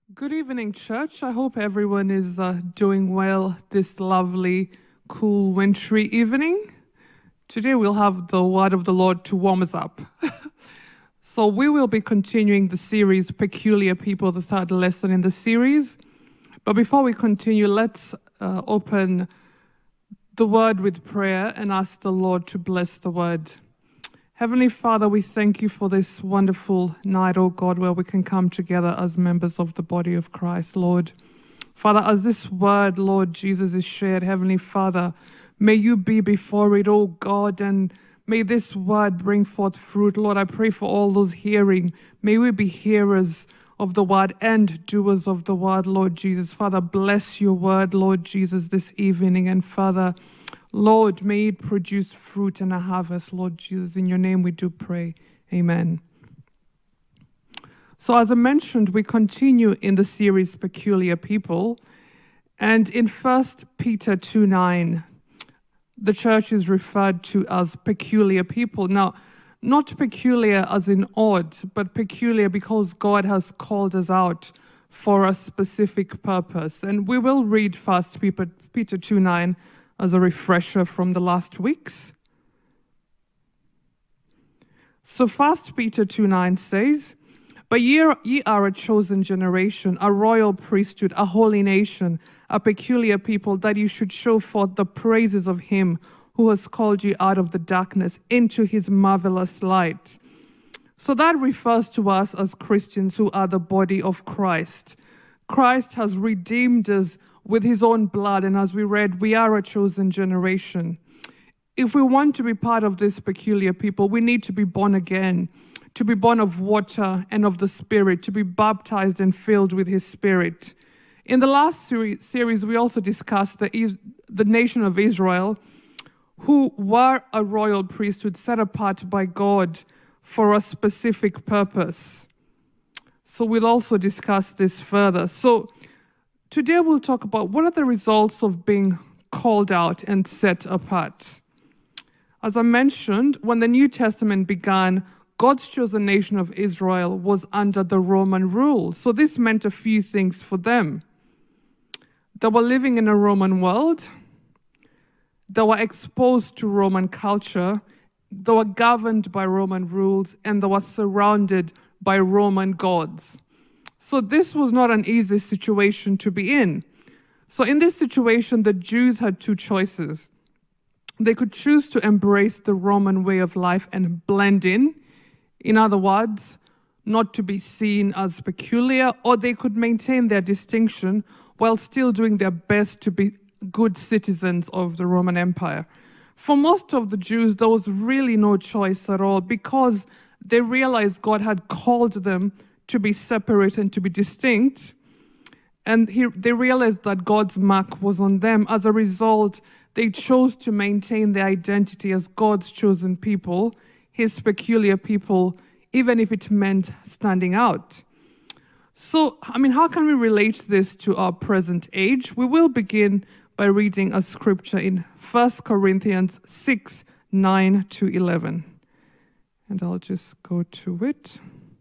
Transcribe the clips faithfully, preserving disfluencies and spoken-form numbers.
Good evening, church. I hope everyone is uh, doing well this lovely, cool, wintry evening. Today we'll have the word of the Lord to warm us up. So we will be continuing the series, Peculiar People, the third lesson in the series. But before we continue, let's uh, open the word with prayer and ask the Lord to bless the word. Heavenly Father, we thank you for this wonderful night, oh God, where we can come together as members of the body of Christ, Lord. Father, as this word, Lord Jesus, is shared, Heavenly Father, may you be before it, oh God, and may this word bring forth fruit. Lord, I pray for all those hearing. May we be hearers of the word and doers of the word, Lord Jesus. Father, bless your word, Lord Jesus, this evening. And Father, Lord, may it produce fruit and a harvest, Lord Jesus. In your name we do pray. Amen. So as I mentioned, we continue in the series Peculiar People. And in First Peter two nine, the church is referred to as peculiar people. Now, not peculiar as in odd, but peculiar because God has called us out for a specific purpose. And we will read First Peter two nine as a refresher from the last weeks. So First Peter two nine says, "But ye are, ye are a chosen generation, a royal priesthood, a holy nation, a peculiar people, that you should show forth the praises of him who has called you out of the darkness into his marvelous light." So that refers to us as Christians who are the body of Christ. Christ has redeemed us with his own blood, and as we read, we are a chosen generation. If we want to be part of this peculiar people, we need to be born again, to be born of water and of the Spirit, to be baptized and filled with his Spirit. In the last series, we also discussed the, the nation of Israel, who were a royal priesthood set apart by God for a specific purpose. So we'll also discuss this further. So today we'll talk about what are the results of being called out and set apart. As I mentioned, when the New Testament began, God's chosen nation of Israel was under the Roman rule. So this meant a few things for them. They were living in a Roman world. They were exposed to Roman culture. They were governed by Roman rules, and they were surrounded by Roman gods. So this was not an easy situation to be in. So in this situation, the Jews had two choices. They could choose to embrace the Roman way of life and blend in. In other words, not to be seen as peculiar, or they could maintain their distinction while still doing their best to be good citizens of the Roman Empire. For most of the Jews, there was really no choice at all because they realized God had called them to be separate and to be distinct. And he, they realized that God's mark was on them. As a result, they chose to maintain their identity as God's chosen people, his peculiar people, even if it meant standing out. So, I mean, how can we relate this to our present age? We will begin by reading a scripture in First Corinthians six, nine to eleven. And I'll just go to it.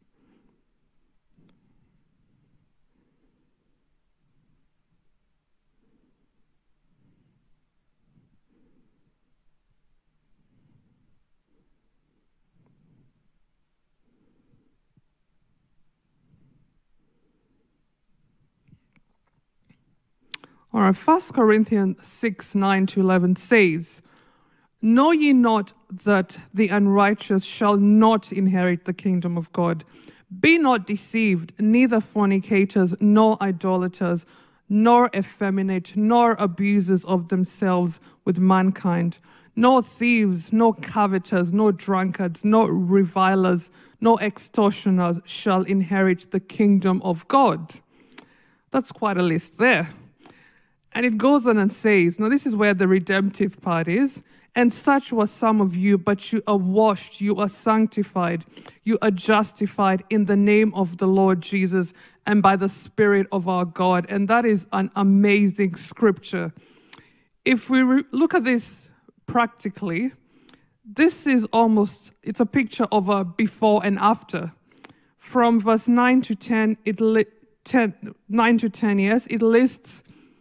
All right, First Corinthians six, nine to eleven says, "Know ye not that the unrighteous shall not inherit the kingdom of God? Be not deceived, neither fornicators, nor idolaters, nor effeminate, nor abusers of themselves with mankind, nor thieves, nor covetous, nor drunkards, nor revilers, nor extortioners shall inherit the kingdom of God." That's quite a list there. And it goes on and says, now this is where the redemptive part is, "And such were some of you, but you are washed, you are sanctified, you are justified in the name of the Lord Jesus and by the Spirit of our God." And that is an amazing scripture. If we re- look at this practically, this is almost, it's a picture of a before and after. From verse nine to ten, it li- ten, nine to ten years, it lists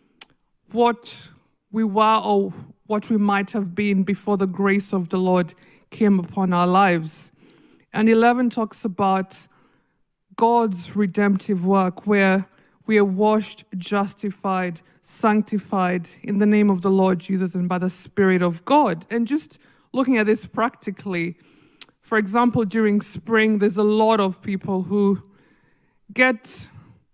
what we were or what we might have been before the grace of the Lord came upon our lives. And eleven talks about God's redemptive work, where we are washed, justified, sanctified in the name of the Lord Jesus and by the Spirit of God. And just looking at this practically, for example, during spring, there's a lot of people who get,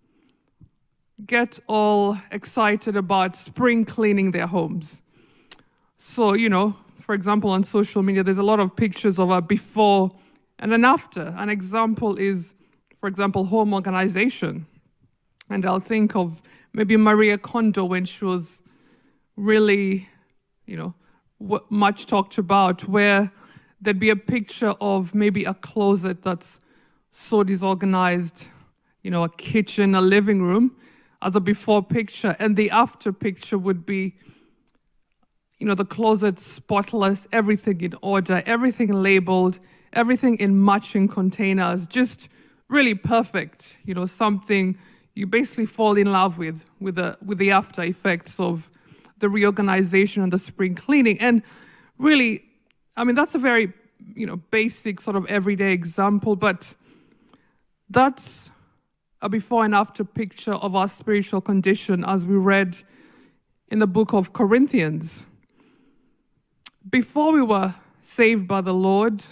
get all excited about spring cleaning their homes. So, you know, for example, on social media, there's a lot of pictures of a before and an after. An example is, for example, home organization. And I'll think of maybe Maria Kondo when she was really, you know, w- much talked about, where there'd be a picture of maybe a closet that's so disorganized, you know, a kitchen, a living room, as a before picture. And the after picture would be, you know, the closet spotless, everything in order, everything labeled, everything in matching containers, just really perfect, you know, something you basically fall in love with, with the, with the after effects of the reorganization and the spring cleaning. And really, I mean, that's a very, you know, basic sort of everyday example, but that's a before and after picture of our spiritual condition as we read in the book of Corinthians. Before we were saved by the Lord,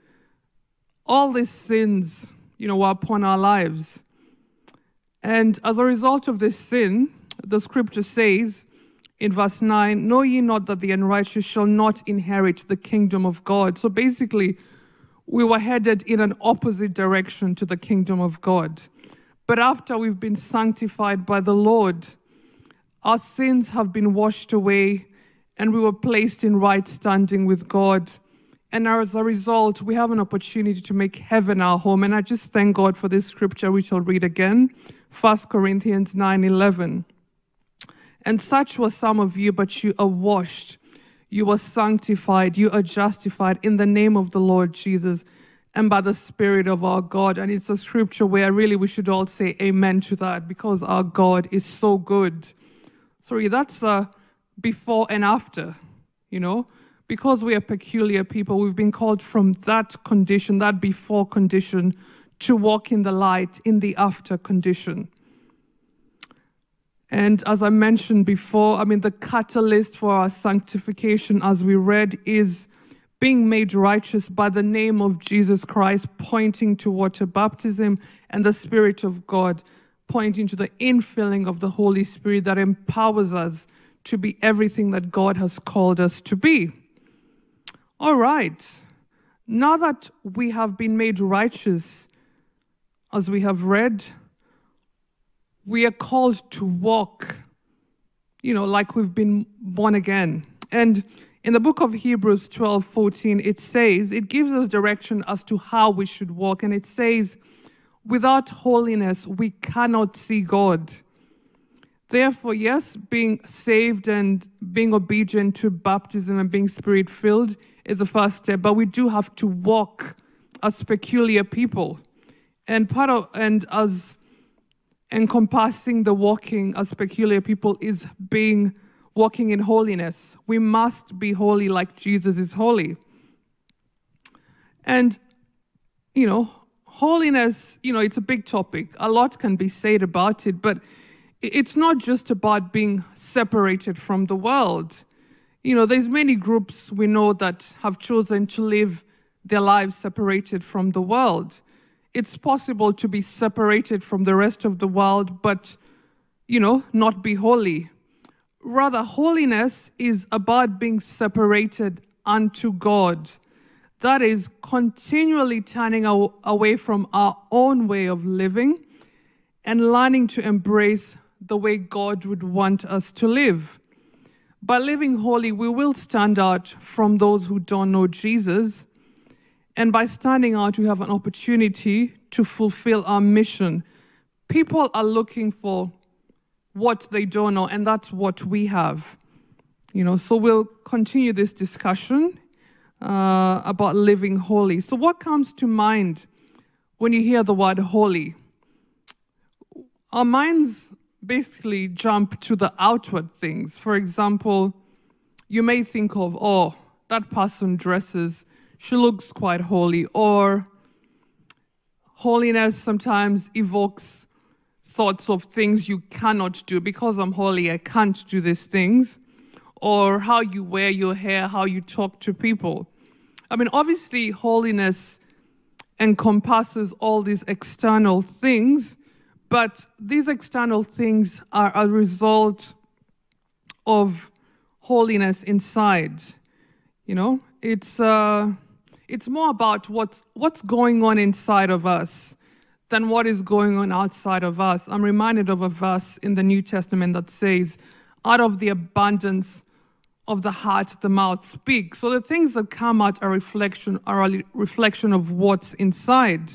all these sins, you know, were upon our lives. And as a result of this sin, the scripture says in verse nine, know ye not that the unrighteous shall not inherit the kingdom of God? So basically, we were headed in an opposite direction to the kingdom of God. But after we've been sanctified by the Lord, our sins have been washed away and we were placed in right standing with God. And as a result, we have an opportunity to make heaven our home. And I just thank God for this scripture, which I'll read again. First Corinthians nine eleven. And such were some of you, but you are washed, you are sanctified, you are justified in the name of the Lord Jesus and by the Spirit of our God. And it's a scripture where really we should all say amen to that, because our God is so good. Sorry, that's a before and after, you know. Because we are peculiar people, we've been called from that condition, that before condition, to walk in the light, in the after condition. And as I mentioned before, I mean, the catalyst for our sanctification, as we read, is being made righteous by the name of Jesus Christ, pointing to water baptism, and the Spirit of God, pointing to the infilling of the Holy Spirit that empowers us to be everything that God has called us to be. All right, now that we have been made righteous, as we have read, we are called to walk, you know, like we've been born again. And in the book of Hebrews twelve fourteen, it says, it gives us direction as to how we should walk. And it says, without holiness, we cannot see God. Therefore, yes, being saved and being obedient to baptism and being Spirit-filled is the first step, but we do have to walk as peculiar people. And part of, and as encompassing the walking as peculiar people is being, walking in holiness. We must be holy like Jesus is holy. And, you know, holiness, you know, it's a big topic. A lot can be said about it, but it's not just about being separated from the world. You know, there's many groups we know that have chosen to live their lives separated from the world. It's possible to be separated from the rest of the world, but, you know, not be holy. Rather, holiness is about being separated unto God. That is continually turning our, away from our own way of living and learning to embrace the way God would want us to live. By living holy, we will stand out from those who don't know Jesus. And by standing out, we have an opportunity to fulfill our mission. People are looking for what they don't know, and that's what we have. You know, so we'll continue this discussion uh, about living holy. So what comes to mind when you hear the word holy? our minds basically jump to the outward things. For example, you may think of, oh, that person dresses, she looks quite holy, or holiness sometimes evokes thoughts of things you cannot do. Because I'm holy, I can't do these things. Or how you wear your hair, how you talk to people. I mean, obviously, holiness encompasses all these external things, but these external things are a result of holiness inside. You know, it's uh, it's more about what's what's going on inside of us than what is going on outside of us. I'm reminded of a verse in the New Testament that says, "Out of the abundance of the heart, the mouth speaks." So the things that come out are reflection are a reflection of what's inside.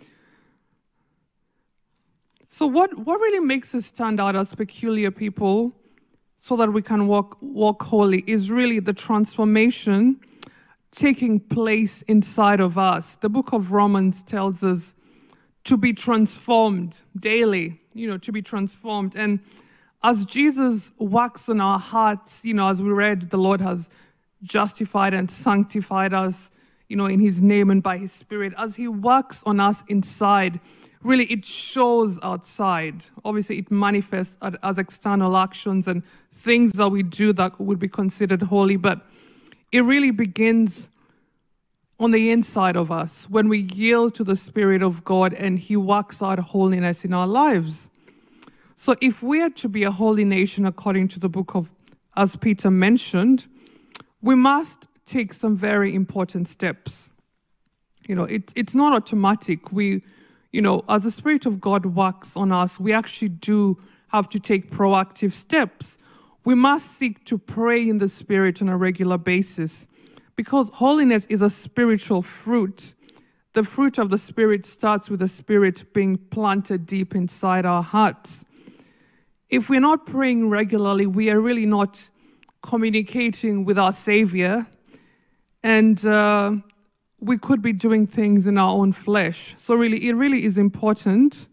So what, what really makes us stand out as peculiar people so that we can walk, walk holy is really the transformation taking place inside of us. The book of Romans tells us to be transformed daily, you know, to be transformed. And as Jesus works on our hearts, you know, as we read, the Lord has justified and sanctified us, you know, in his name and by his Spirit. As he works on us inside, really it shows outside. Obviously, it manifests as external actions and things that we do that would be considered holy, but it really begins on the inside of us when we yield to the Spirit of God and he works out holiness in our lives. So if we are to be a holy nation according to the book of, as Peter mentioned, we must take some very important steps. You know, it, it's not automatic. We, you know, as the Spirit of God works on us, we actually do have to take proactive steps. We must seek to pray in the Spirit on a regular basis because holiness is a spiritual fruit. The fruit of the Spirit starts with the Spirit being planted deep inside our hearts. If we're not praying regularly, we are really not communicating with our Savior, and uh, we could be doing things in our own flesh. So really, it really is important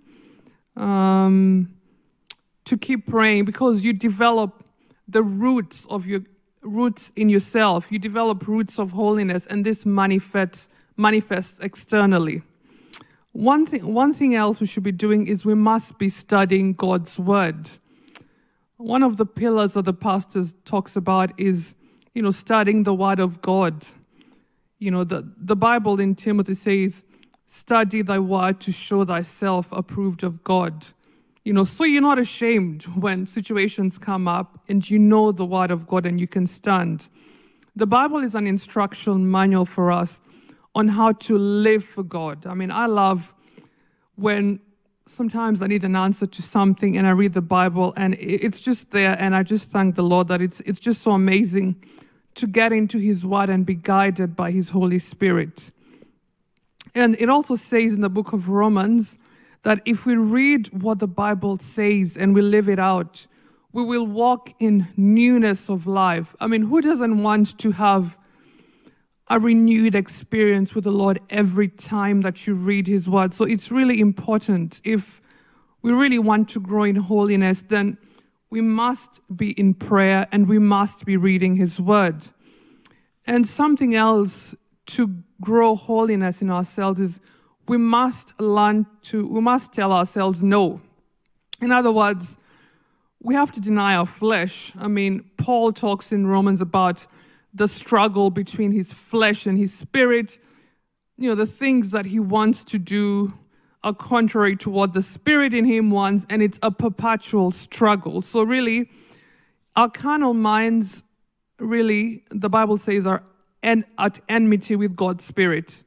um, to keep praying because you develop the roots of your roots in yourself. You develop roots of holiness, and this manifests manifests externally. One thing, one thing else we should be doing is we must be studying God's word. One of the pillars that the pastors talks about is, you know, studying the word of God. You know, the, the Bible in Timothy says, study thy word to show thyself approved of God. You know, so you're not ashamed when situations come up and you know the word of God and you can stand. The Bible is an instruction manual for us on how to live for God. I mean, I love when sometimes I need an answer to something and I read the Bible and it's just there, and I just thank the Lord that it's it's just so amazing to get into his word and be guided by his Holy Spirit. And it also says in the book of Romans that if we read what the Bible says and we live it out, we will walk in newness of life. I mean, who doesn't want to have a renewed experience with the Lord every time that you read his word? So it's really important. If we really want to grow in holiness, then we must be in prayer and we must be reading his word. And something else to grow holiness in ourselves is we must learn to, we must tell ourselves no. In other words, we have to deny our flesh. I mean, Paul talks in Romans about the struggle between his flesh and his spirit. You know, the things that he wants to do are contrary to what the Spirit in him wants, and it's a perpetual struggle. So really, our carnal minds, really, the Bible says, are en- at enmity with God's Spirit.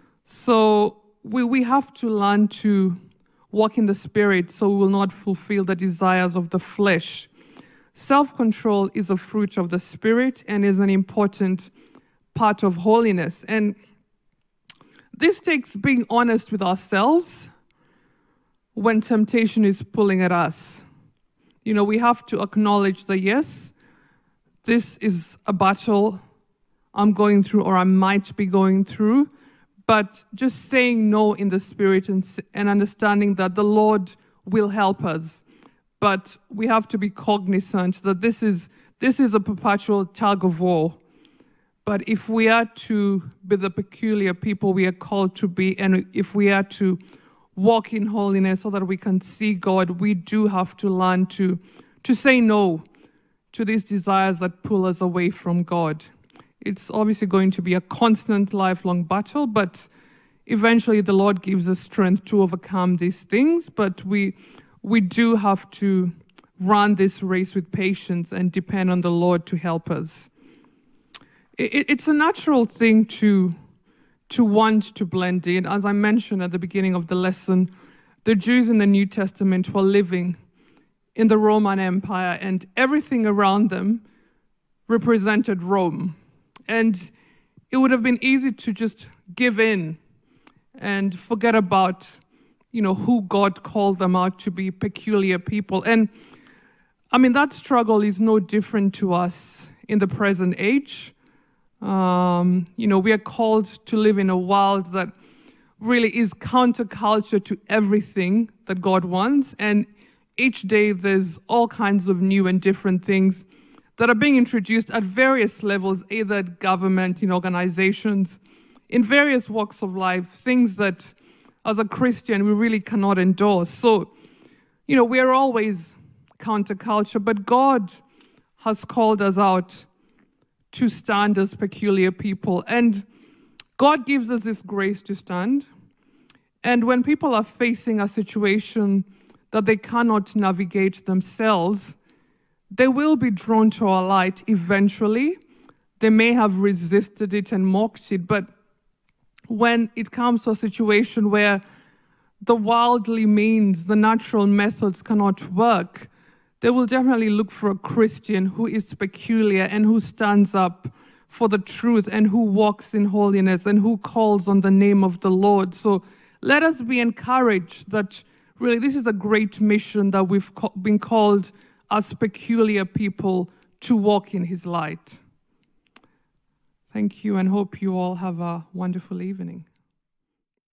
So we, we have to learn to walk in the Spirit so we will not fulfill the desires of the flesh. Self-control is a fruit of the Spirit and is an important part of holiness. And this takes being honest with ourselves when temptation is pulling at us. You know, we have to acknowledge that, yes, this is a battle I'm going through or I might be going through, but just saying no in the Spirit and, and understanding that the Lord will help us. But we have to be cognizant that this is, this is a perpetual tug of war. But if we are to be the peculiar people we are called to be, and if we are to walk in holiness so that we can see God, we do have to learn to, to say no to these desires that pull us away from God. It's obviously going to be a constant, lifelong battle, but eventually the Lord gives us strength to overcome these things. But we, we do have to run this race with patience and depend on the Lord to help us. It, it's a natural thing to, to want to blend in. As I mentioned at the beginning of the lesson, the Jews in the New Testament were living in the Roman Empire, and everything around them represented Rome. And it would have been easy to just give in and forget about, you know, who God called them out to be, peculiar people. And I mean, that struggle is no different to us in the present age. Um, you know, we are called to live in a world that really is counterculture to everything that God wants. And each day there's all kinds of new and different things that are being introduced at various levels, either at government, in organizations, in various walks of life, things that as a Christian we really cannot endorse. So, you know, we are always counterculture, but God has called us out to stand as peculiar people. And God gives us this grace to stand. And when people are facing a situation that they cannot navigate themselves, they will be drawn to our light eventually. They may have resisted it and mocked it, but when it comes to a situation where the worldly means, the natural methods cannot work, they will definitely look for a Christian who is peculiar and who stands up for the truth and who walks in holiness and who calls on the name of the Lord. So let us be encouraged that really this is a great mission that we've been called as peculiar people to walk in His light. Thank you, and hope you all have a wonderful evening.